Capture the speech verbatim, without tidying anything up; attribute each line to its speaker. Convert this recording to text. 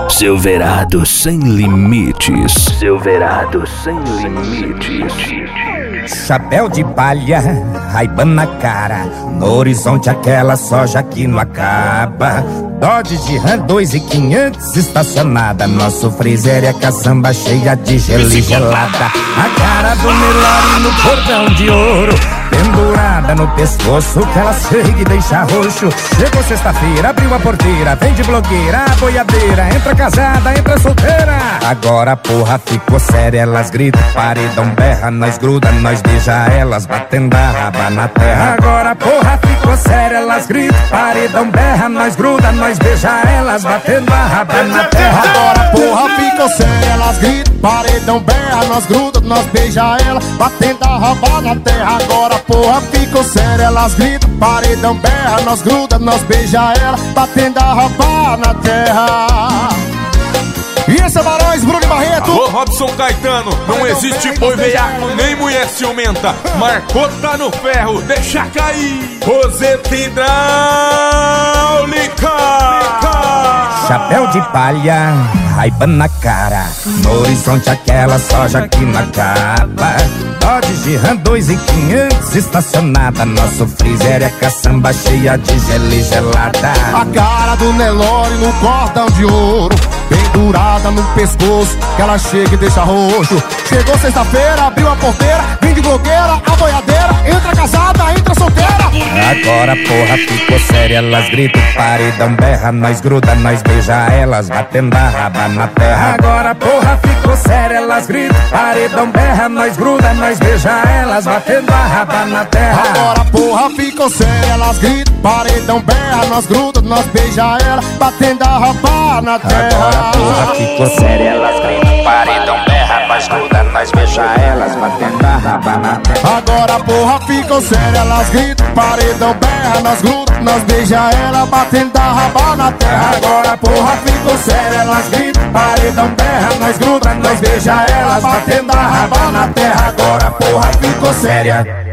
Speaker 1: Silverado sem limites. Silverado sem limites.
Speaker 2: Chapéu de palha, Ray-Ban na cara, no horizonte aquela soja que não acaba. Dodge de Ram dois mil e quinhentos estacionada, nosso freezer é caçamba cheia de gelo e gelada. A cara do Nelore no cordão de ouro, pendurada no pescoço que ela chega e deixa roxo. Chegou sexta-feira, abriu a porteira, vem de blogueira, a boiadeira, entra casada, entra solteira. Agora a porra ficou séria, elas gritam, paredão berra, nós gruda, nós beija elas, batendo a raba na terra. Agora a porra ficou séria, elas gritam, paredão berra, nós gruda, nós beija elas, batendo a raba na terra.
Speaker 3: Agora a porra ficou séria, elas gritam, paredão berra, nós gruda, nós beija elas, batendo a raba na terra. Agora a porra ficou séria, elas gritam, paredão berra, nós gruda, nós beija ela, batendo a raba na terra. E esse é Barões, Bruno e Barreto.
Speaker 4: Alô, Robson Caetano, não existe boi veiaco nem mulher ciumenta. Marcou, tá no ferro, deixa cair. Roseta hidráulica.
Speaker 2: Chapéu de palha, Ray-Ban na cara, no horizonte aquela soja que não acaba. Dodge de Ram dois mil e quinhentos estacionada, nosso freezer é caçamba cheia de gelo e gelada.
Speaker 3: A cara do Nelore no cordão de ouro, pendurada no pescoço que ela chega e deixa roxo. Chegou sexta-feira, abriu a porteira, vem de blogueira, a boiadeira, entra casada, entra solteira.
Speaker 2: Agora a porra ficou séria, elas gritam, paredão berra, nós gruda, nós beija elas, batendo a raba na terra. Agora a porra ficou séria, elas gritam, paredão berra, nós gruda, nós beija elas, batendo a raba na terra.
Speaker 3: Agora a porra ficou séria, elas gritam, paredão berra, nós gruda, nós beija ela, batendo a raba na terra.
Speaker 2: Agora a porra ficou séria, elas gritam, paredão berra, nós gruda, nós beija elas, batendo a raba na terra.
Speaker 3: Agora a porra ficou séria, elas gritam, paredão berra, nós gruda, nós beija ela, batendo a raba na terra.
Speaker 2: Agora a porra ficou séria, elas gritam, paredão berra, nós gruda, nós beija elas, batendo a raba na terra. Agora a porra ficou séria.